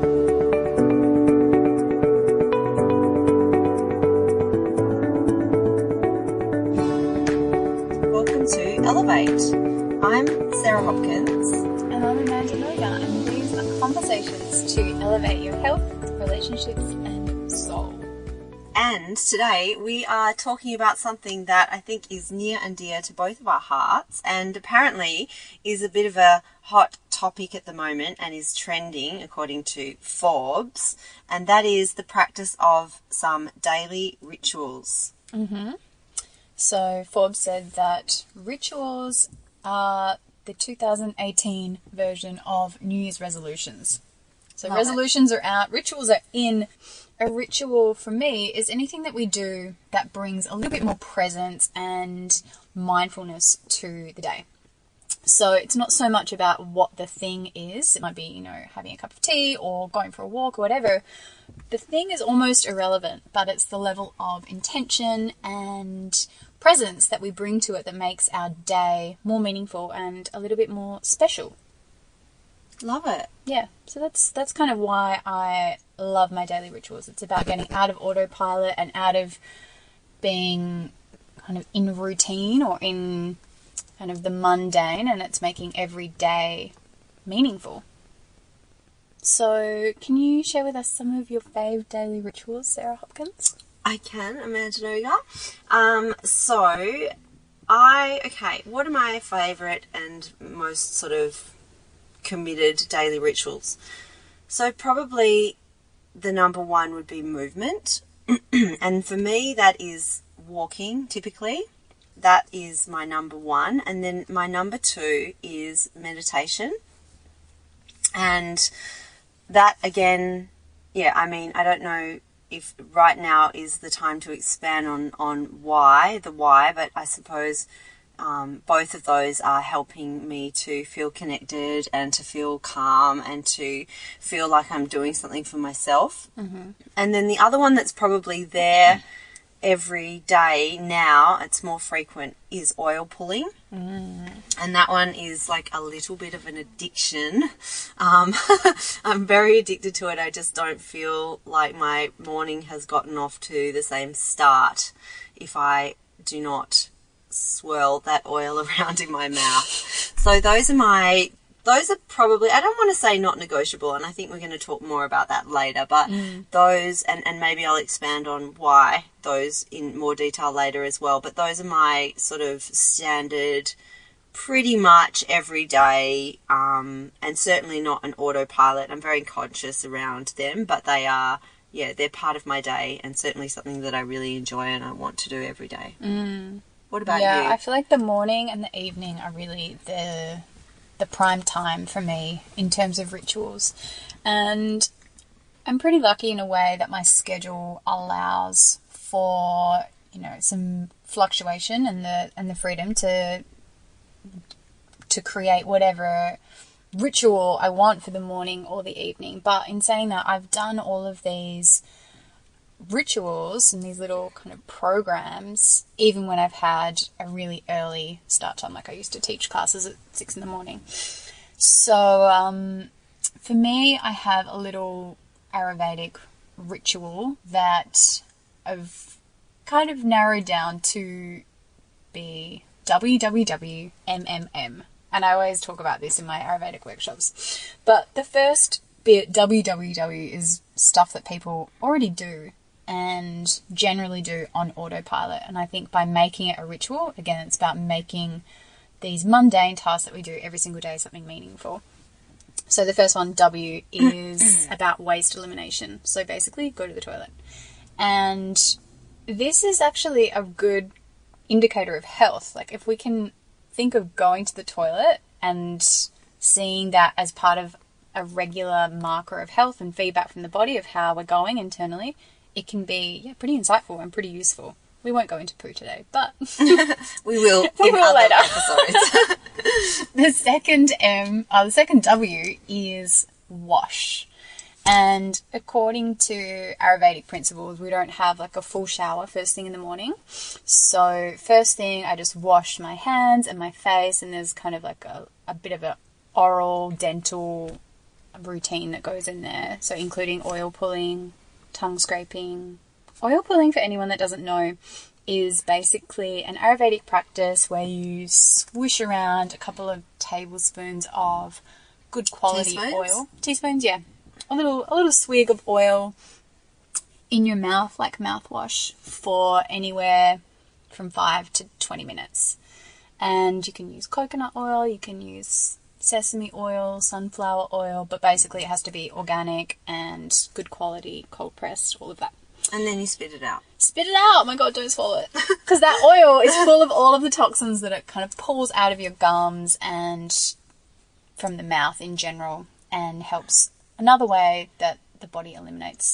Welcome to Elevate. I'm Sarah Hopkins. And I'm Amanda Moga, and these are conversations to elevate your health, relationships, and soul. And today we are talking about something that I think is near and dear to both of our hearts, and apparently is a bit of a hot topic at the moment and is trending according to Forbes, and that is the practice of some daily rituals. Mm-hmm. So Forbes said that rituals are the 2018 version of New Year's resolutions. So Love resolutions are out, rituals are in. A ritual for me is anything that we do that brings a little bit more presence and mindfulness to the day. So it's not so much about what the thing is. It might be, having a cup of tea or going for a walk or whatever. The thing is almost irrelevant, but it's the level of intention and presence that we bring to it that makes our day more meaningful and a little bit more special. Love it. Yeah, so that's kind of why I love my daily rituals. It's about getting out of autopilot and out of being kind of in routine or in kind of the mundane, and it's making every day meaningful. So can you share with us some of your fave daily rituals, Sarah Hopkins? I can, Amanda Noga. What are my favourite and most sort of committed daily rituals? So probably the number one would be movement. And for me, that is walking, typically. That is my number one. And then my number two is meditation. And that, again, I don't know if right now is the time to expand on why, but I suppose both of those are helping me to feel connected and to feel calm and to feel like I'm doing something for myself. Mm-hmm. And then the other one that's probably there every day now, it's more frequent, is oil pulling. And that one is like a little bit of an addiction. I'm very addicted to it. I just don't feel like my morning has gotten off to the same start if I do not swirl that oil around in my mouth. So those are probably, I don't want to say not negotiable, and I think we're going to talk more about that later, but those, and maybe I'll expand on why those in more detail later as well, but those are my sort of standard, pretty much every day, and certainly not an autopilot. I'm very conscious around them, but they are, they're part of my day and certainly something that I really enjoy and I want to do every day. What about you? Yeah, I feel like the morning and the evening are really the prime time for me in terms of rituals. And I'm pretty lucky in a way that my schedule allows for, some fluctuation and the freedom to create whatever ritual I want for the morning or the evening. But in saying that, I've done all of these rituals and these little kind of programs even when I've had a really early start time, like I used to teach classes at 6 a.m. So for me, I have a little Ayurvedic ritual that I've kind of narrowed down to be WWWMMM, and I always talk about this in my Ayurvedic workshops. But the first bit, WWW, is stuff that people already do and generally do on autopilot. And I think by making it a ritual, again, it's about making these mundane tasks that we do every single day something meaningful. So the first one, W, is about waste elimination. So basically, go to the toilet. And this is actually a good indicator of health. Like if we can think of going to the toilet and seeing that as part of a regular marker of health and feedback from the body of how we're going internally, it can be pretty insightful and pretty useful. We won't go into poo today, but we will later. Episodes. The second W is wash. And according to Ayurvedic principles, we don't have like a full shower first thing in the morning. So first thing, I just wash my hands and my face, and there's kind of like a bit of a oral, dental routine that goes in there. So including oil pulling, tongue scraping. Oil pulling, for anyone that doesn't know, is basically an Ayurvedic practice where you swoosh around a couple of tablespoons of good quality oil. Teaspoons, yeah. A little swig of oil in your mouth, like mouthwash, for anywhere from 5 to 20 minutes. And you can use coconut oil, you can use sesame oil, sunflower oil, but basically it has to be organic and good quality, cold pressed, all of that. And then you spit it out. Spit it out! Oh my god, don't swallow it. Because that oil is full of all of the toxins that it kind of pulls out of your gums and from the mouth in general, and helps. Another way that the body eliminates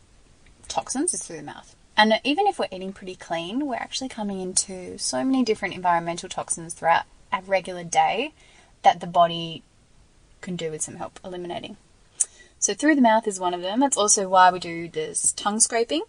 toxins is through the mouth. And even if we're eating pretty clean, we're actually coming into so many different environmental toxins throughout a regular day that the body can do with some help eliminating. So through the mouth is one of them. That's also why we do this tongue scraping,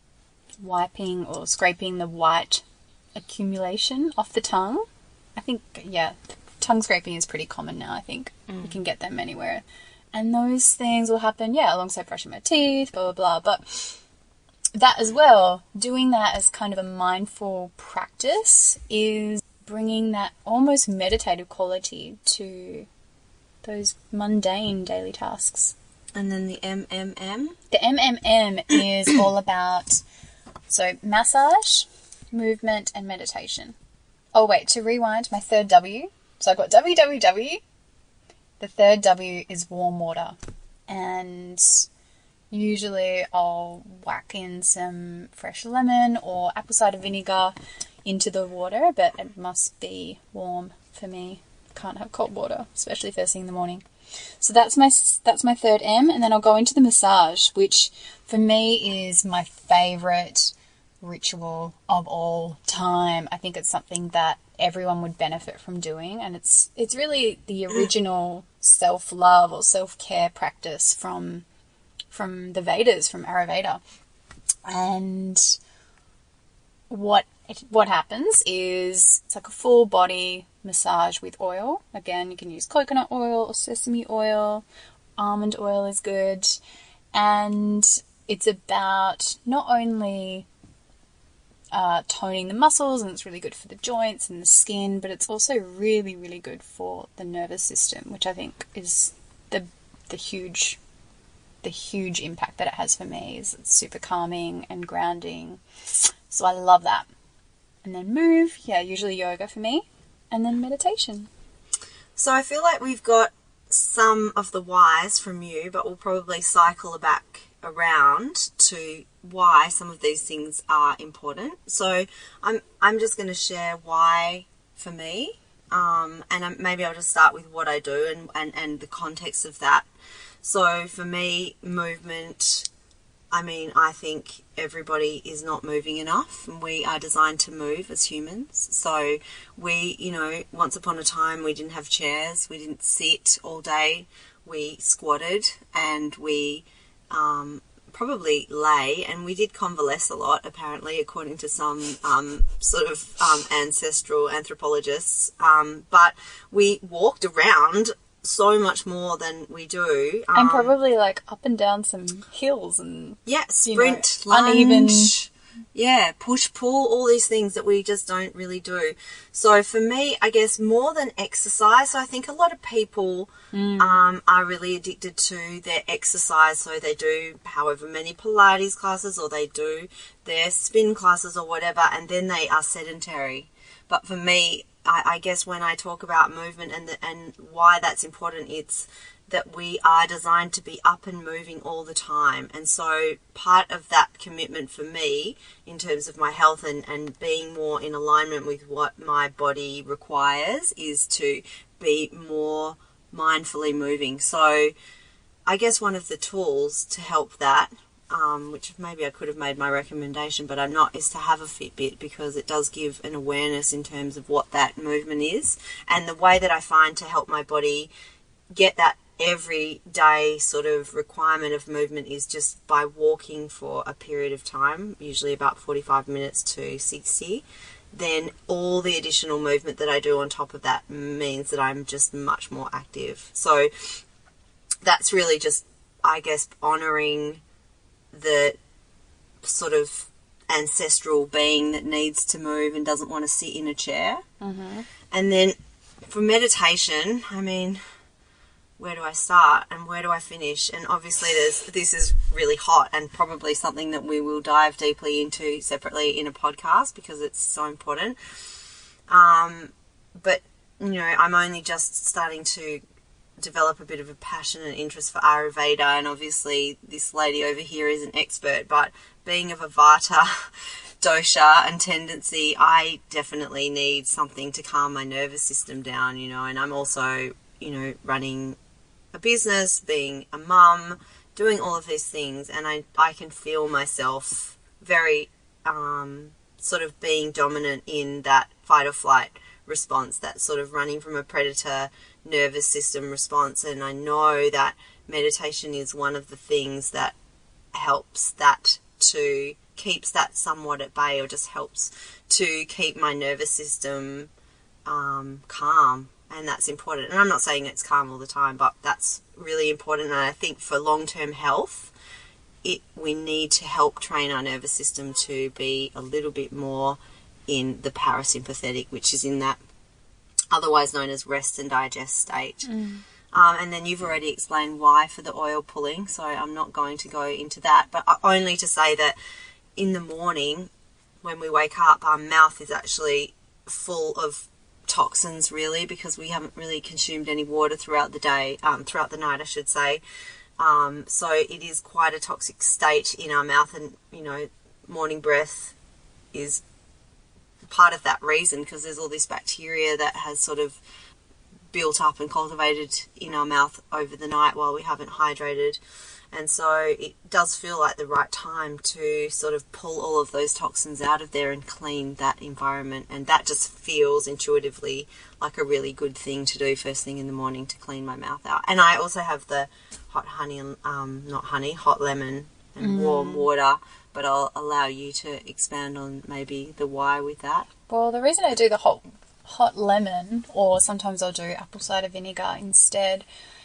wiping or scraping the white accumulation off the tongue. I think, yeah, tongue scraping is pretty common now, I think. You can get them anywhere. And those things will happen, yeah, alongside brushing my teeth, blah, blah, blah. But that as well, doing that as kind of a mindful practice is bringing that almost meditative quality to those mundane daily tasks. And then the MMM? The MMM is all about, so massage, movement, and meditation. Oh, wait, to rewind, my third W. So I've got WWW. The third W is warm water. And usually I'll whack in some fresh lemon or apple cider vinegar into the water, but it must be warm for me. Can't have cold water, especially first thing in the morning. So that's my third M, and then I'll go into the massage, which for me is my favorite ritual of all time. I think it's something that everyone would benefit from doing, and it's really the original self-love or self-care practice from the Vedas, from Ayurveda. And what happens is it's like a full body massage with oil. Again, you can use coconut oil or sesame oil. Almond oil is good. And it's about not only toning the muscles, and it's really good for the joints and the skin, but it's also really, really good for the nervous system, which I think is the huge impact that it has for me. Is it's super calming and grounding. So I love that. And then move, yeah, usually yoga for me, and then meditation. So I feel like we've got some of the whys from you, but we'll probably cycle back around to why some of these things are important. So I'm just going to share why for me, and maybe I'll just start with what I do and the context of that. So for me, movement, I mean, I think everybody is not moving enough, and we are designed to move as humans. So we, once upon a time, we didn't have chairs, we didn't sit all day, we squatted, and we probably lay, and we did convalesce a lot, apparently, according to some ancestral anthropologists. But we walked around so much more than we do. And probably like up and down some hills and sprint, lunge, uneven. Yeah, push, pull, all these things that we just don't really do. So for me, I guess more than exercise, so I think a lot of people are really addicted to their exercise. So they do however many Pilates classes, or they do their spin classes or whatever, and then they are sedentary. But for me, I guess when I talk about movement and why that's important, it's that we are designed to be up and moving all the time. And so part of that commitment for me in terms of my health and being more in alignment with what my body requires is to be more mindfully moving. So I guess one of the tools to help that, which maybe I could have made my recommendation, but I'm not, is to have a Fitbit, because it does give an awareness in terms of what that movement is. And the way that I find to help my body get that everyday sort of requirement of movement is just by walking for a period of time, usually about 45 minutes to 60. Then all the additional movement that I do on top of that means that I'm just much more active. So that's really just, I guess, honouring the sort of ancestral being that needs to move and doesn't want to sit in a chair. Mm-hmm. And then for meditation, I mean, where do I start and where do I finish? And obviously this is really hot and probably something that we will dive deeply into separately in a podcast because it's so important. But, you know, I'm only just starting to develop a bit of a passion and interest for Ayurveda, and obviously this lady over here is an expert, but being of a Vata dosha and tendency, I definitely need something to calm my nervous system down, you know, and I'm also, you know, running a business, being a mum, doing all of these things, and I can feel myself very sort of being dominant in that fight or flight response, that sort of running from a predator nervous system response. And I know that meditation is one of the things that helps that, to keeps that somewhat at bay, or just helps to keep my nervous system calm. And that's important. And I'm not saying it's calm all the time, but that's really important. And I think for long-term health, we need to help train our nervous system to be a little bit more in the parasympathetic, which is in that otherwise known as rest and digest state. And then you've already explained why for the oil pulling, so I'm not going to go into that, but only to say that in the morning when we wake up, our mouth is actually full of toxins, really, because we haven't really consumed any water throughout the day, throughout the night I should say. So it is quite a toxic state in our mouth, and, you know, morning breath is part of that reason, because there's all this bacteria that has sort of built up and cultivated in our mouth over the night while we haven't hydrated. And so it does feel like the right time to sort of pull all of those toxins out of there and clean that environment. And that just feels intuitively like a really good thing to do first thing in the morning, to clean my mouth out. And I also have the hot honey, hot lemon and warm water, but I'll allow you to expand on maybe the why with that. Well, the reason I do the hot lemon, or sometimes I'll do apple cider vinegar instead,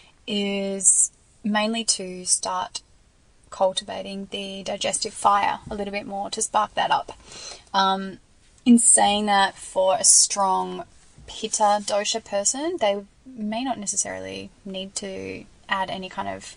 is mainly to start cultivating the digestive fire a little bit more, to spark that up. In saying that, for a strong Pitta dosha person, they may not necessarily need to add any kind of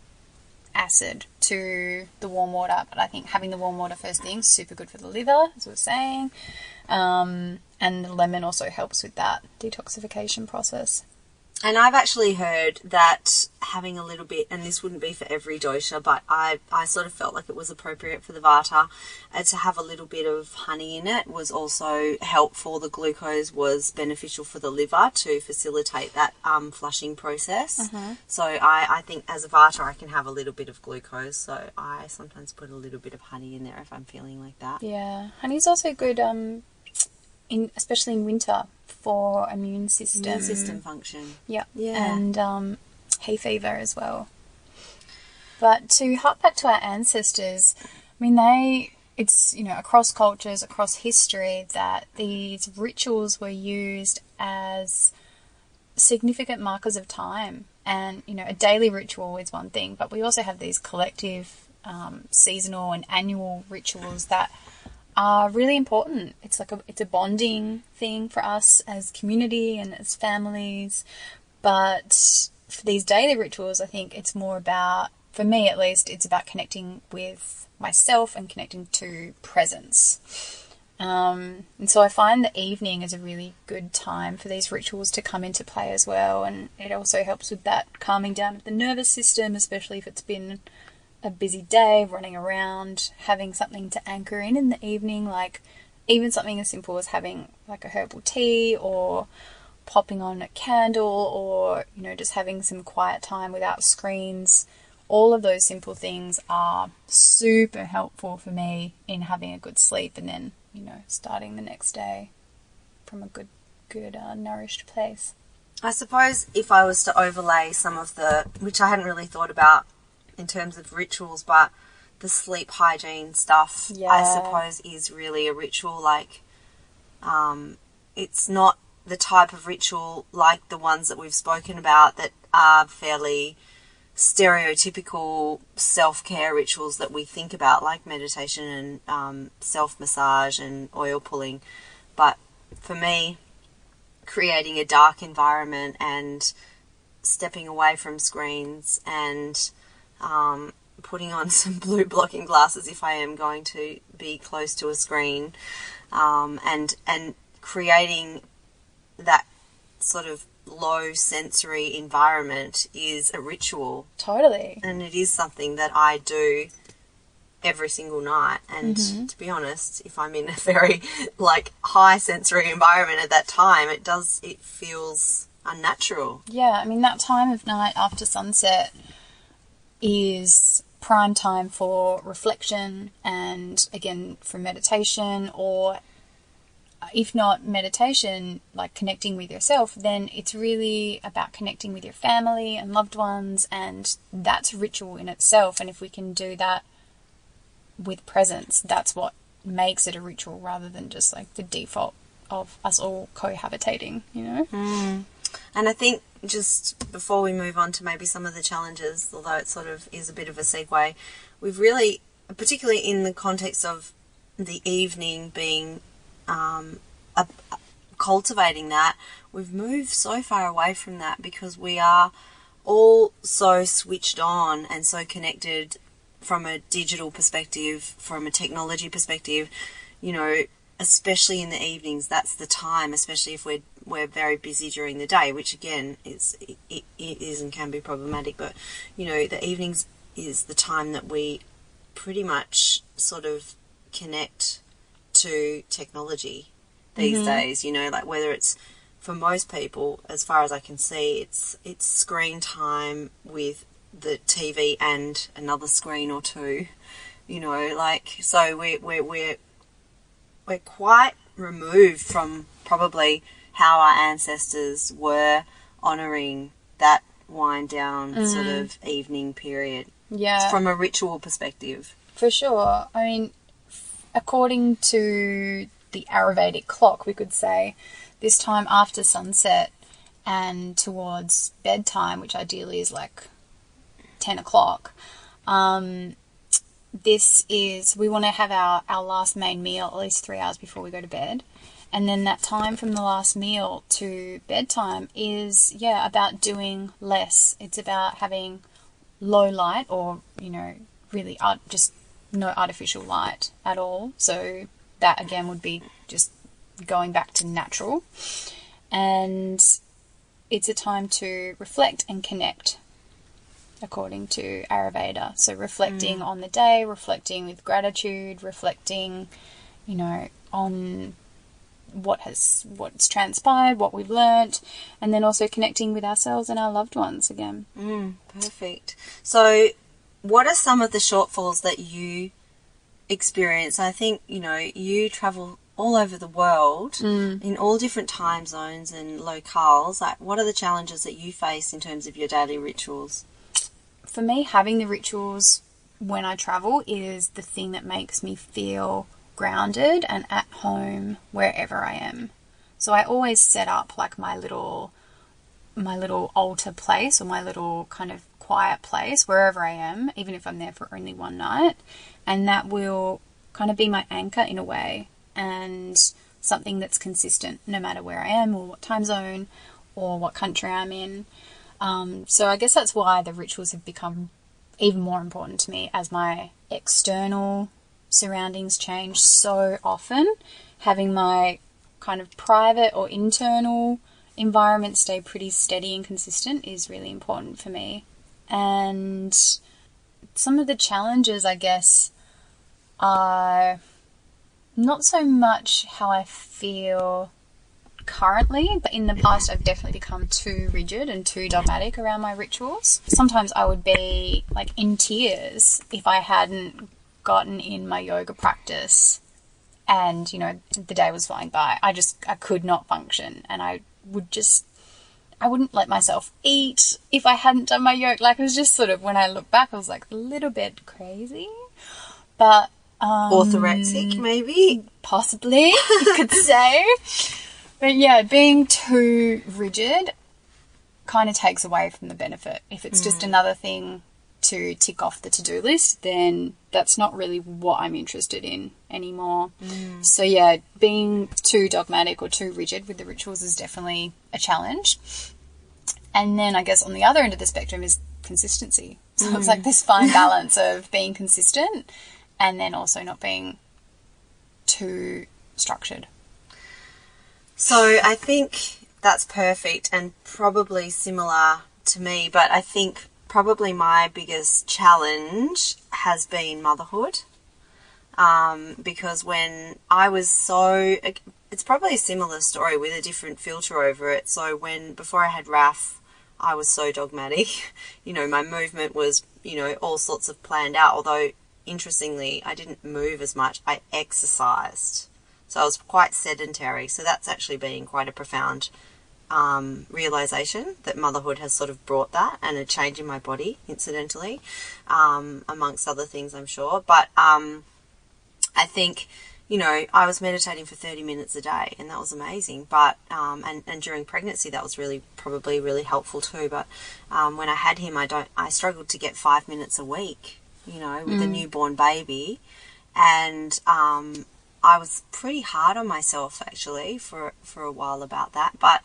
acid to the warm water, but I think having the warm water first thing is super good for the liver, as we were saying. And the lemon also helps with that detoxification process. And I've actually heard that having a little bit, and this wouldn't be for every dosha, but I sort of felt like it was appropriate for the Vata, and to have a little bit of honey in it was also helpful. The glucose was beneficial for the liver to facilitate that flushing process. So I think as a Vata I can have a little bit of glucose, so I sometimes put a little bit of honey in there if I'm feeling like that. Yeah, honey's also good, especially in winter, for immune system function. Yeah. Yeah. And hay fever as well. But to hark back to our ancestors, I mean, it's, you know, across cultures, across history, that these rituals were used as significant markers of time. And, you know, a daily ritual is one thing, but we also have these collective, seasonal and annual rituals that are really important. It's a bonding thing for us as community and as families. But for these daily rituals, I think it's more about, for me at least, it's about connecting with myself and connecting to presence. And so I find the evening is a really good time for these rituals to come into play as well. And it also helps with that calming down of the nervous system, especially if it's been a busy day, running around, having something to anchor in the evening, like even something as simple as having like a herbal tea, or popping on a candle, or, you know, just having some quiet time without screens. All of those simple things are super helpful for me in having a good sleep, and then, you know, starting the next day from a good nourished place. I suppose if I was to overlay some of the, which I hadn't really thought about in terms of rituals, but the sleep hygiene stuff, I suppose, is really a ritual. Like, it's not the type of ritual like the ones that we've spoken about that are fairly stereotypical self-care rituals that we think about, like meditation and self-massage and oil pulling. But for me, creating a dark environment and stepping away from screens and putting on some blue blocking glasses if I am going to be close to a screen, and creating that sort of low sensory environment is a ritual. Totally. And it is something that I do every single night. And to be honest, if I'm in a very high sensory environment at that time, it feels unnatural. Yeah, I mean, that time of night after sunset is prime time for reflection and, again, for meditation, or if not meditation, like connecting with yourself, then it's really about connecting with your family and loved ones, and that's a ritual in itself. And if we can do that with presence, that's what makes it a ritual, rather than just like the default of us all cohabitating, you know? And I think, just before we move on to maybe some of the challenges, although it sort of is a bit of a segue, we've really, particularly in the context of the evening being cultivating that, we've moved so far away from that because we are all so switched on and so connected from a digital perspective, from a technology perspective, you know, especially in the evenings. That's the time, especially if we're very busy during the day, which again it is and can be problematic. But, you know, the evenings is the time that we pretty much sort of connect to technology these days, you know, like whether it's, for most people, as far as I can see, it's screen time with the TV and another screen or two, you know, like, so we're quite removed from probably how our ancestors were honouring that wind down sort of evening period. Yeah. From a ritual perspective. For sure. I mean, according to the Ayurvedic clock, we could say this time after sunset and towards bedtime, which ideally is like 10 o'clock, we want to have our last main meal at least 3 hours before we go to bed. And then that time from the last meal to bedtime is, about doing less. It's about having low light, or, you know, really just no artificial light at all. So that, again, would be just going back to natural. And it's a time to reflect and connect, according to Ayurveda. So reflecting on the day, reflecting with gratitude, reflecting, you know, on what's transpired, what we've learnt, and then also connecting with ourselves and our loved ones again. Perfect. So what are some of the shortfalls that you experience? I think, you know, you travel all over the world in all different time zones and locales. Like, what are the challenges that you face in terms of your daily rituals? For me, having the rituals when I travel is the thing that makes me feel grounded and at home wherever I am. So I always set up like my little altar place, or my little kind of quiet place wherever I am, even if I'm there for only one night, and that will kind of be my anchor in a way, and something that's consistent no matter where I am or what time zone or what country I'm in. So I guess that's why the rituals have become even more important to me as my external surroundings change so often. Having my kind of private or internal environment stay pretty steady and consistent is really important for me. And some of the challenges, I guess, are not so much how I feel currently, but in the past I've definitely become too rigid and too dogmatic around my rituals. Sometimes I would be like in tears if I hadn't gotten in my yoga practice and, you know, the day was flying by. I could not function, and I wouldn't let myself eat if I hadn't done my yoga. Like, it was just sort of, when I look back, I was like a little bit crazy, but orthorexic, maybe? Possibly, you could say. But yeah, being too rigid kind of takes away from the benefit. If it's just another thing to tick off the to-do list, then that's not really what I'm interested in anymore. So yeah, being too dogmatic or too rigid with the rituals is definitely a challenge. And then I guess on the other end of the spectrum is consistency. So it's like this fine balance of being consistent and then also not being too structured. So I think that's perfect and probably similar to me, but I think probably my biggest challenge has been motherhood. Because when I was it's probably a similar story with a different filter over it. So before I had Raph, I was so dogmatic. My movement was, all sorts of planned out, although interestingly, I didn't move as much. I exercised. So I was quite sedentary. So that's actually been quite a profound realization that motherhood has sort of brought that and a change in my body, incidentally, amongst other things, I'm sure. But I think, I was meditating for 30 minutes a day and that was amazing. But, and during pregnancy, that was probably really helpful too. But, when I had him, I struggled to get 5 minutes a week, with a newborn baby. And, I was pretty hard on myself actually for a while about that. But,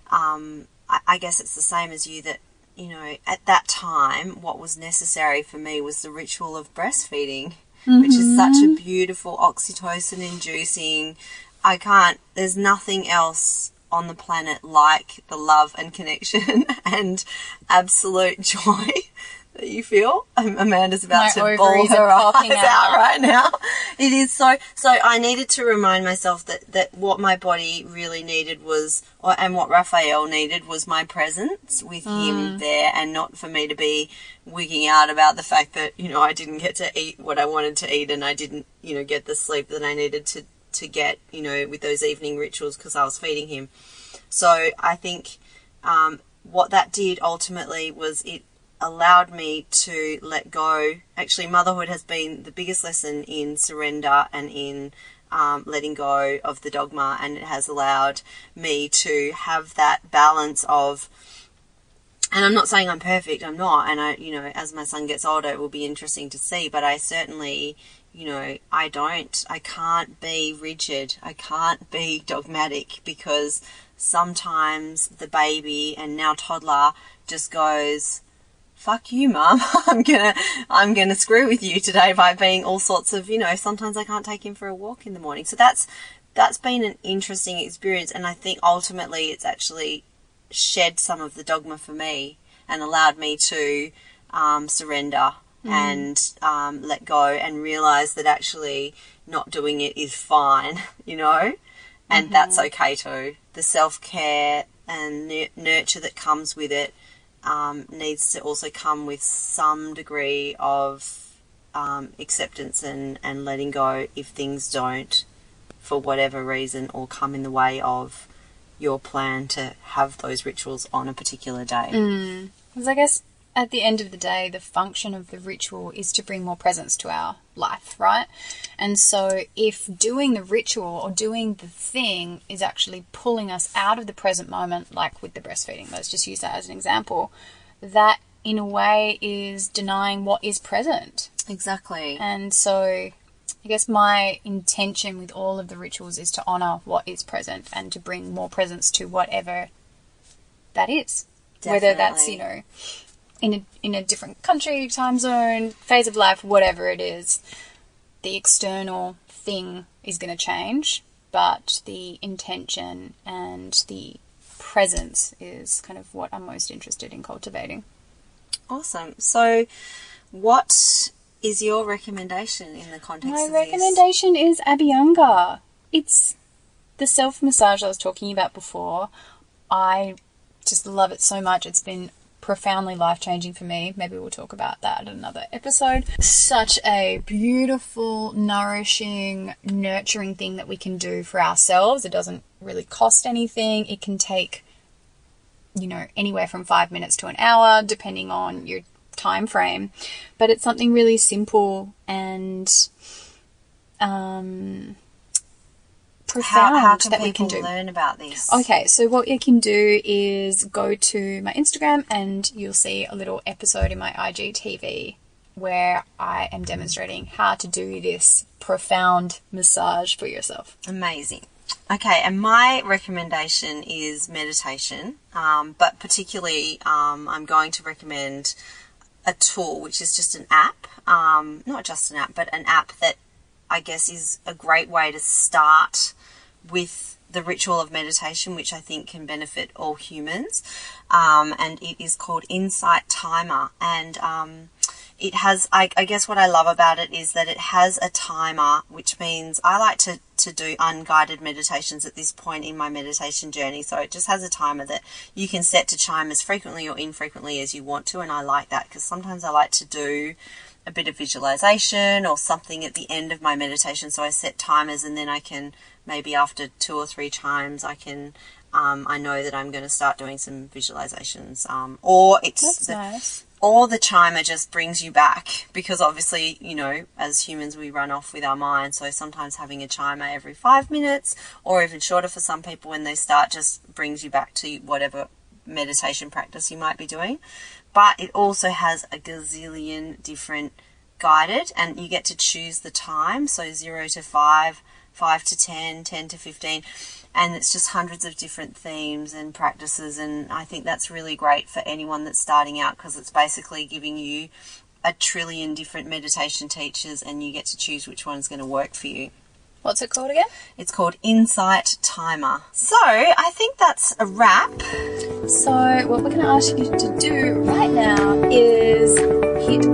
I guess it's the same as you that, at that time, what was necessary for me was the ritual of breastfeeding, which is such a beautiful oxytocin-inducing. There's nothing else on the planet like the love and connection and absolute joy that you feel. Amanda's about to bawl her eyes out right now. It is so I needed to remind myself that what my body really needed and what Raphael needed was my presence with him there, and not for me to be wigging out about the fact that, I didn't get to eat what I wanted to eat and I didn't, get the sleep that I needed to get, with those evening rituals because I was feeding him. So I think what that did ultimately was it allowed me to let go. Actually, motherhood has been the biggest lesson in surrender and in letting go of the dogma, and it has allowed me to have that balance of, and I'm not saying I'm perfect, I'm not, and as my son gets older it will be interesting to see, but I certainly, I can't be rigid, I can't be dogmatic, because sometimes the baby and now toddler just goes, fuck you, Mum. I'm gonna screw with you today by being all sorts of, sometimes I can't take him for a walk in the morning. So that's been an interesting experience, and I think ultimately it's actually shed some of the dogma for me and allowed me to surrender and let go and realize that actually not doing it is fine, and that's okay too. The self-care and nurture that comes with it needs to also come with some degree of acceptance and letting go if things don't, for whatever reason, or come in the way of your plan to have those rituals on a particular day. Because I guess at the end of the day, the function of the ritual is to bring more presence to our life, right? And so if doing the ritual or doing the thing is actually pulling us out of the present moment, like with the breastfeeding, let's just use that as an example, that in a way is denying what is present. Exactly. And so I guess my intention with all of the rituals is to honour what is present and to bring more presence to whatever that is. Definitely. Whether that's, in a different country, time zone, phase of life, whatever it is, the external thing is going to change, but the intention and the presence is kind of what I'm most interested in cultivating. Awesome. So what is your recommendation in the context of this? My recommendation is Abhyanga. It's the self-massage I was talking about before. I just love it so much. It's been profoundly life-changing for me. Maybe we'll talk about that in another episode. Such a beautiful, nourishing, nurturing thing that we can do for ourselves. It doesn't really cost anything. It can take, anywhere from 5 minutes to an hour, depending on your time frame. But it's something really simple and profound How can that we can people do. learn about this? Okay, so what you can do is go to my Instagram and you'll see a little episode in my IGTV where I am demonstrating how to do this profound massage for yourself. Amazing. Okay, and my recommendation is meditation, but particularly I'm going to recommend a tool, which is just an app, not just an app, but an app that I guess is a great way to start with the ritual of meditation, which I think can benefit all humans, and it is called Insight Timer, and it has, I guess what I love about it is that it has a timer, which means I like to do unguided meditations at this point in my meditation journey. So it just has a timer that you can set to chime as frequently or infrequently as you want to. And I like that because sometimes I like to do a bit of visualization or something at the end of my meditation. So I set timers and then I can, maybe after 2 or 3 chimes, I can, I know that I'm going to start doing some visualizations. Or it's That's nice. Or the chimer just brings you back because obviously, you know, as humans we run off with our mind. So sometimes having a chimer every 5 minutes or even shorter for some people when they start just brings you back to whatever meditation practice you might be doing. But it also has a gazillion different guided and you get to choose the time. So 0 to 5, 5 to 10, 10 to 15. And it's just hundreds of different themes and practices, and I think that's really great for anyone that's starting out because it's basically giving you a trillion different meditation teachers and you get to choose which one's going to work for you. What's it called again? It's called Insight Timer. So I think that's a wrap. So what we're going to ask you to do right now is hit